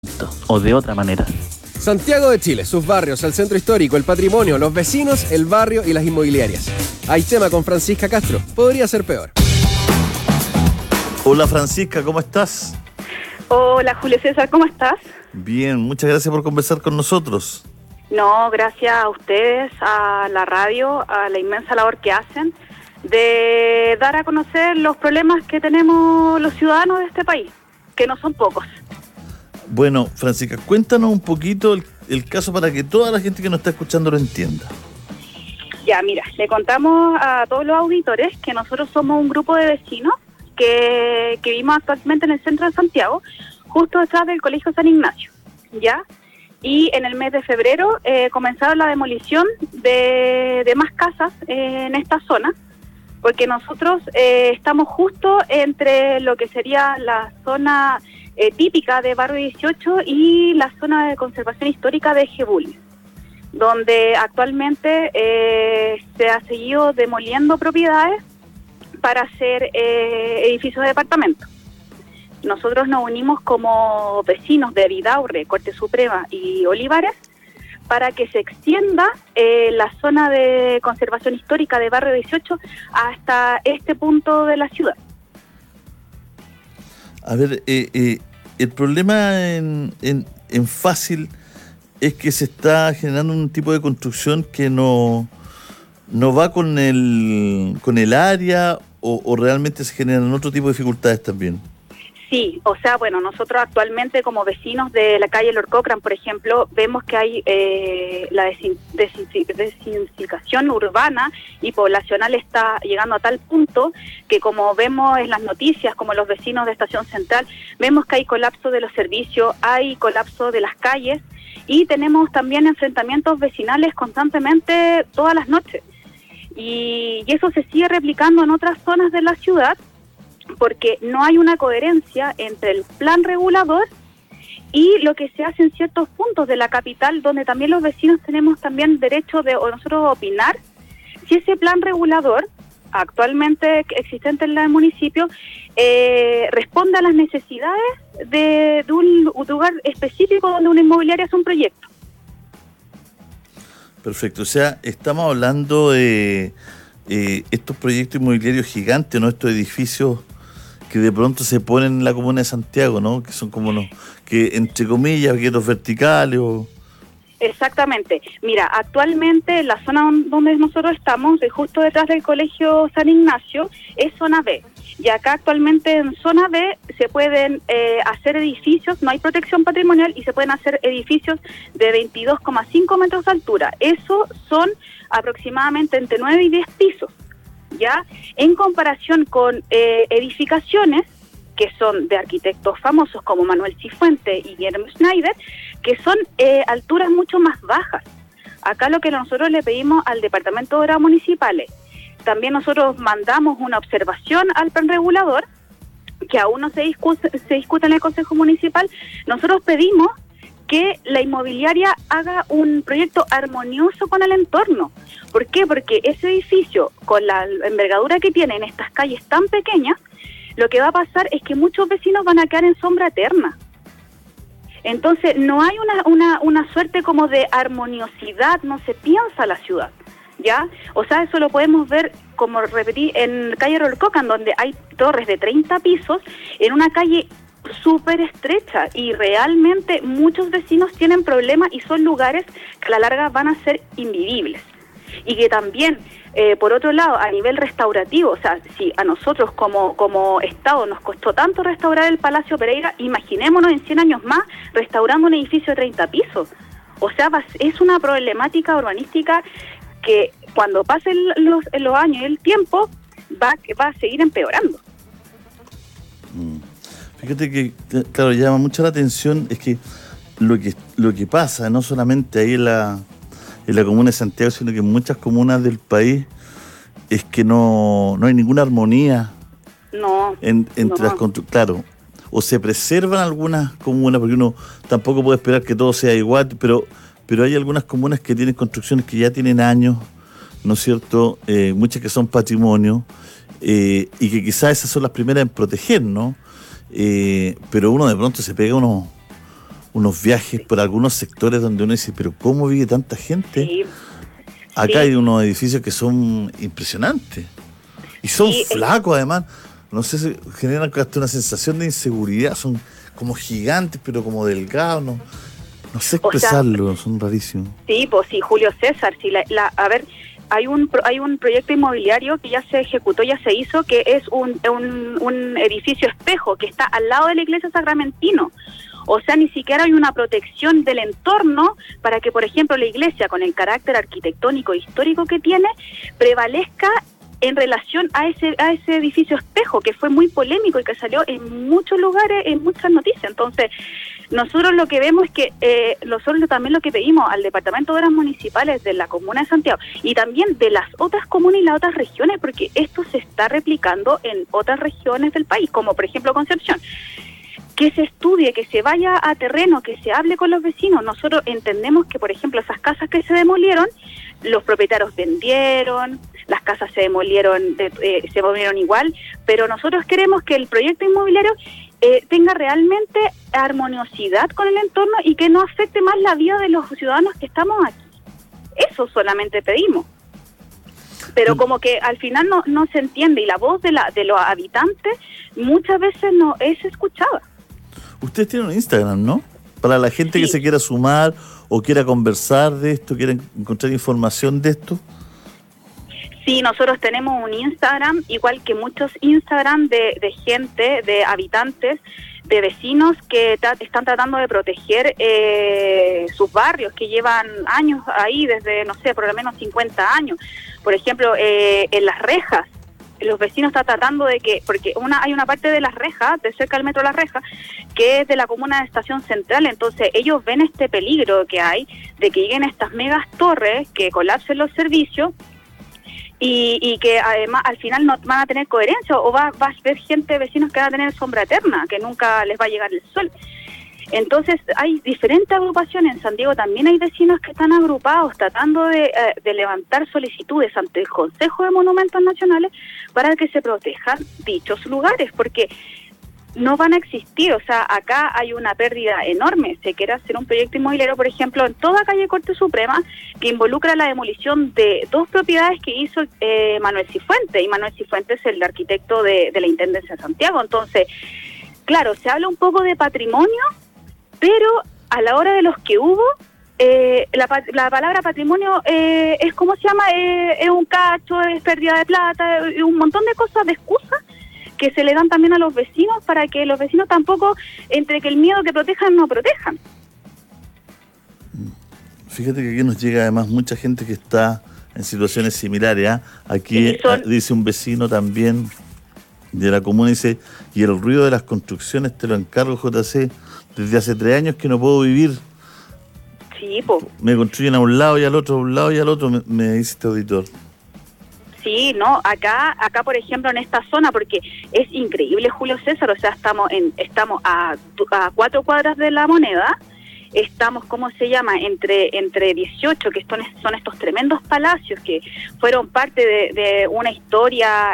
o de otra manera. Santiago de Chile, sus barrios, el centro histórico, el patrimonio, los vecinos, el barrio y las inmobiliarias. Hay tema con Francisca Castro. Podría ser peor. Hola Francisca, ¿cómo estás? Hola Julio César, ¿cómo estás? Bien, muchas gracias por conversar con nosotros. No, gracias a ustedes, a la radio, a la inmensa labor que hacen de dar a conocer los problemas que tenemos los ciudadanos de este país, que no son pocos. Bueno, Francisca, cuéntanos un poquito el caso para que toda la gente que nos está escuchando lo entienda. Ya, mira, le contamos a todos los auditores que nosotros somos un grupo de vecinos que vivimos actualmente en el centro de Santiago, justo detrás del Colegio San Ignacio, ¿ya? Y en el mes de febrero comenzaron la demolición de más casas en esta zona, porque nosotros estamos justo entre lo que sería la zona típica de Barrio 18 y la zona de conservación histórica de Jebul, donde actualmente se ha seguido demoliendo propiedades para hacer edificios de departamentos. Nosotros nos unimos como vecinos de Vidaurre, Corte Suprema y Olivares para que se extienda la zona de conservación histórica de Barrio 18 hasta este punto de la ciudad. A ver, el problema en Fácil es que se está generando un tipo de construcción que no va con el área o realmente se generan otro tipo de dificultades también. Sí, o sea, bueno, nosotros actualmente como vecinos de la calle Lord Cochrane, por ejemplo, vemos que hay la desintensificación urbana y poblacional está llegando a tal punto que, como vemos en las noticias, como los vecinos de Estación Central, vemos que hay colapso de los servicios, hay colapso de las calles y tenemos también enfrentamientos vecinales constantemente todas las noches. Y eso se sigue replicando en otras zonas de la ciudad, porque no hay una coherencia entre el plan regulador y lo que se hace en ciertos puntos de la capital, donde también los vecinos tenemos también derecho de nosotros opinar si ese plan regulador actualmente existente en el municipio responde a las necesidades de un lugar específico donde una inmobiliaria hace un proyecto. Perfecto, o sea, estamos hablando de estos proyectos inmobiliarios gigantes, ¿no? Estos edificios que de pronto se ponen en la comuna de Santiago, ¿no? Que son como que entre comillas, objetos verticales o... Exactamente. Mira, actualmente la zona donde nosotros estamos, justo detrás del Colegio San Ignacio, es zona B. Y acá actualmente en zona B se pueden hacer edificios, no hay protección patrimonial y se pueden hacer edificios de 22,5 metros de altura. Eso son aproximadamente entre 9 y 10 pisos, ¿ya? En comparación con edificaciones que son de arquitectos famosos como Manuel Cifuente y Guillermo Schneider, que son alturas mucho más bajas. Acá lo que nosotros le pedimos al Departamento de Obras Municipales, también nosotros mandamos una observación al plan regulador, que aún no se discute en el Consejo Municipal. Nosotros pedimos que la inmobiliaria haga un proyecto armonioso con el entorno. ¿Por qué? Porque ese edificio, con la envergadura que tiene en estas calles tan pequeñas, lo que va a pasar es que muchos vecinos van a quedar en sombra eterna. Entonces, no hay una suerte como de armoniosidad, no se piensa la ciudad, ¿ya? O sea, eso lo podemos ver, como repetí, en calle Lord Cochrane, donde hay torres de 30 pisos, en una calle súper estrecha, y realmente muchos vecinos tienen problemas y son lugares que a la larga van a ser invivibles. Y que también, por otro lado, a nivel restaurativo, o sea, si a nosotros como Estado nos costó tanto restaurar el Palacio Pereira, imaginémonos en 100 años más restaurando un edificio de 30 pisos. O sea, es una problemática urbanística que cuando pasen los años y el tiempo va a seguir empeorando. Fíjate que, claro, llama mucho la atención es que lo que pasa, no solamente ahí en la comuna de Santiago, sino que en muchas comunas del país, es que no hay ninguna armonía entre las construcciones. Claro, o se preservan algunas comunas, porque uno tampoco puede esperar que todo sea igual, pero hay algunas comunas que tienen construcciones que ya tienen años, ¿no es cierto? Muchas que son patrimonio, y que quizás esas son las primeras en proteger, ¿no? Pero uno de pronto se pega unos unos viajes por algunos sectores donde uno dice, pero ¿cómo vive tanta gente? Sí. Acá hay unos edificios que son impresionantes. Y son flacos además. No sé, si generan hasta una sensación de inseguridad. Son como gigantes, pero como delgados. No sé expresarlo, son rarísimos. Sí, pues sí, Julio César. Sí, a ver, hay un proyecto inmobiliario que ya se ejecutó, ya se hizo, que es un edificio espejo que está al lado de la iglesia Sacramentino. O sea, ni siquiera hay una protección del entorno para que, por ejemplo, la iglesia, con el carácter arquitectónico e histórico que tiene, prevalezca en relación a ese edificio espejo, que fue muy polémico y que salió en muchos lugares, en muchas noticias. Entonces, nosotros lo que vemos es que nosotros también lo que pedimos al Departamento de Obras Municipales de la Comuna de Santiago y también de las otras comunas y las otras regiones, porque esto se está replicando en otras regiones del país, como por ejemplo Concepción, que se estudie, que se vaya a terreno, que se hable con los vecinos. Nosotros entendemos que, por ejemplo, esas casas que se demolieron, los propietarios vendieron, las casas se demolieron igual, pero nosotros queremos que el proyecto inmobiliario tenga realmente armoniosidad con el entorno y que no afecte más la vida de los ciudadanos que estamos aquí. Eso solamente pedimos. Pero como que al final no se entiende y la voz de los habitantes muchas veces no es escuchada. Ustedes tienen un Instagram, ¿no? Para la gente que se quiera sumar o quiera conversar de esto, quiera encontrar información de esto. Sí, nosotros tenemos un Instagram, igual que muchos Instagram de gente, de habitantes, de vecinos que están tratando de proteger sus barrios, que llevan años ahí, desde, no sé, por lo menos 50 años. Por ejemplo, en Las Rejas, los vecinos están tratando de que, porque hay una parte de Las Rejas, de cerca del metro Las Rejas, que es de la comuna de Estación Central, entonces ellos ven este peligro que hay de que lleguen estas megas torres, que colapsen los servicios, y que además al final no van a tener coherencia, o va a haber gente, vecinos que van a tener sombra eterna, que nunca les va a llegar el sol. Entonces hay diferentes agrupaciones. En San Diego también hay vecinos que están agrupados tratando de levantar solicitudes ante el Consejo de Monumentos Nacionales para que se protejan dichos lugares, porque no van a existir. O sea, acá hay una pérdida enorme. Se quiere hacer un proyecto inmobiliario, por ejemplo, en toda calle Corte Suprema, que involucra la demolición de 2 propiedades que hizo Manuel Cifuentes, y Manuel Cifuentes es el arquitecto de la Intendencia de Santiago. Entonces, claro, se habla un poco de patrimonio, pero a la hora de los que hubo, la palabra patrimonio es, ¿cómo se llama? Es un cacho, es pérdida de plata, un montón de cosas, de excusas que se le dan también a los vecinos para que los vecinos tampoco, entre que el miedo que protejan, no protejan. Fíjate que aquí nos llega además mucha gente que está en situaciones similares. Aquí dice un vecino también de la comuna, dice, y el ruido de las construcciones te lo encargo, JC, desde hace 3 años que no puedo vivir. Sí, po. Me construyen a un lado y al otro, a un lado y al otro, me dice este auditor. Sí, no, acá por ejemplo en esta zona, porque es increíble, Julio César, o sea, estamos a 4 cuadras de La Moneda, estamos, ¿cómo se llama?, entre 18, que son estos tremendos palacios que fueron parte de una historia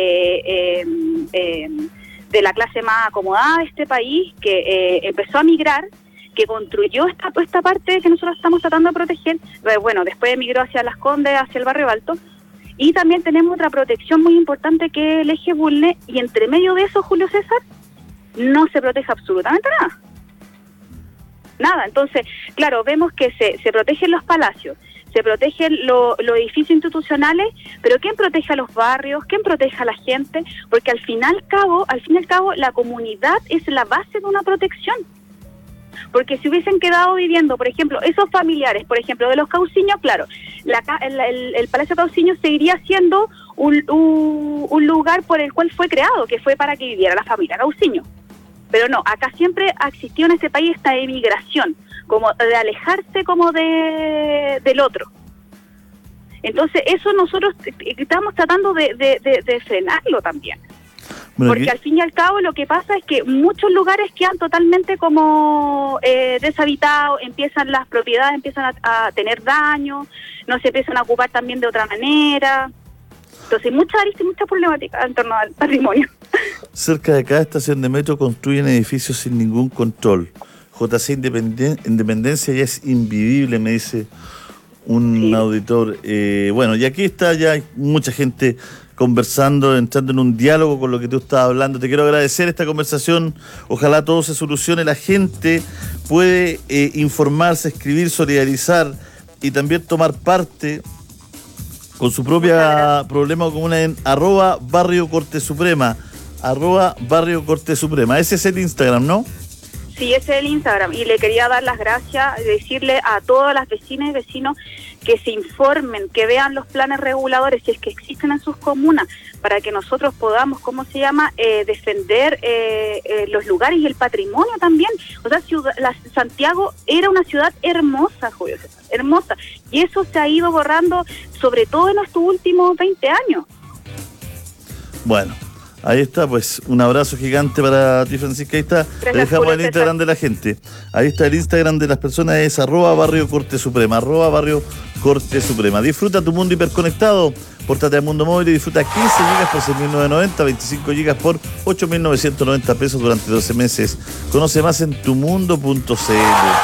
de la clase más acomodada de este país, que empezó a migrar, que construyó esta parte que nosotros estamos tratando de proteger. Bueno, después emigró hacia Las Condes, hacia el Barrio Alto. Y también tenemos otra protección muy importante, que es el eje Bulnes, y entre medio de eso, Julio César, no se protege absolutamente nada. Nada. Entonces, claro, vemos que se protegen los palacios, se protegen los edificios institucionales, pero ¿quién protege a los barrios? ¿Quién protege a la gente? Porque al fin y al cabo, la comunidad es la base de una protección. Porque si hubiesen quedado viviendo, por ejemplo, esos familiares, por ejemplo, de los Cauciños, claro, el Palacio Cauciño seguiría siendo un lugar por el cual fue creado, que fue para que viviera la familia Cauciño. Pero no, acá siempre ha existido en este país esta emigración, como de alejarse como del otro. Entonces eso nosotros estamos tratando de frenarlo también. Bueno, porque al fin y al cabo lo que pasa es que muchos lugares quedan totalmente como deshabitados, las propiedades empiezan a tener daño, no se empiezan a ocupar también de otra manera. Entonces mucha problemática en torno al patrimonio. Cerca de cada estación de metro construyen edificios sin ningún control. JC Independencia ya es invivible, me dice un auditor. Bueno, y aquí está ya hay mucha gente conversando, entrando en un diálogo con lo que tú estabas hablando. Te quiero agradecer esta conversación. Ojalá todo se solucione. La gente puede informarse, escribir, solidarizar y también tomar parte con su propia problema o comuna en @Barrio Corte Suprema. @Barrio Corte Suprema. Ese es el Instagram, ¿no? Sí, ese es el Instagram. Y le quería dar las gracias, decirle a todas las vecinas y vecinos que se informen, que vean los planes reguladores, si es que existen en sus comunas, para que nosotros podamos, defender los lugares y el patrimonio también. O sea, Santiago era una ciudad hermosa, Julio César, hermosa. Y eso se ha ido borrando, sobre todo en estos últimos 20 años. Bueno. Ahí está, pues, un abrazo gigante para ti, Francisca. Ahí está, le dejamos el Instagram de la gente. Ahí está el Instagram de las personas, es @Barrio Corte Suprema, @Barrio Corte Suprema. Disfruta tu mundo hiperconectado, pórtate al Mundo Móvil y disfruta 15 gigas por 6.990, 25 gigas por 8.990 pesos durante 12 meses. Conoce más en tumundo.cl.